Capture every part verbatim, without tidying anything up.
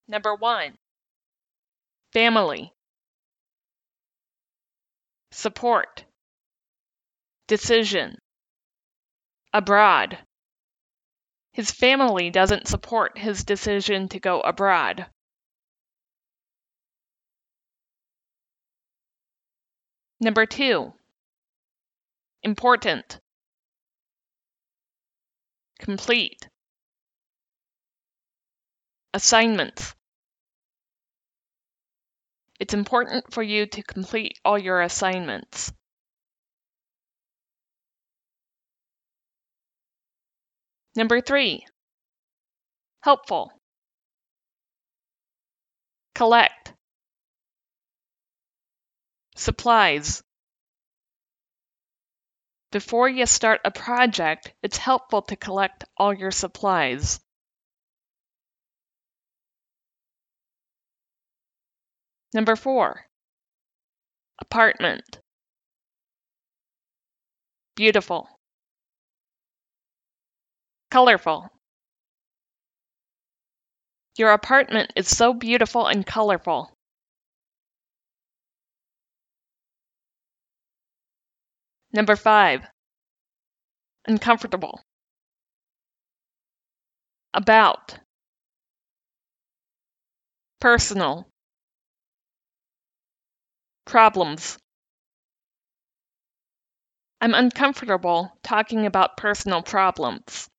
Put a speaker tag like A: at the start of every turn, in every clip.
A: Number one, family, support, decision, abroad. His family doesn't support his decision to go abroad. Number two, important, complete, assignments. It's important for you to complete all your assignments. Number three, helpful, collect, supplies. Before you start a project, it's helpful to collect all your supplies. Number four, apartment, beautiful, colorful. Your apartment is so beautiful and colorful. Number five, uncomfortable, about, personal, problems. I'm uncomfortable talking about personal problems.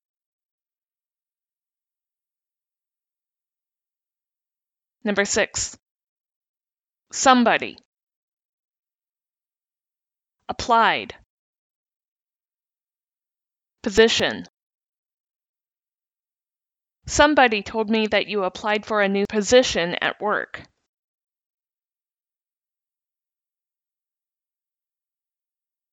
A: Number six, somebody, applied, position. Somebody told me that you applied for a new position at work.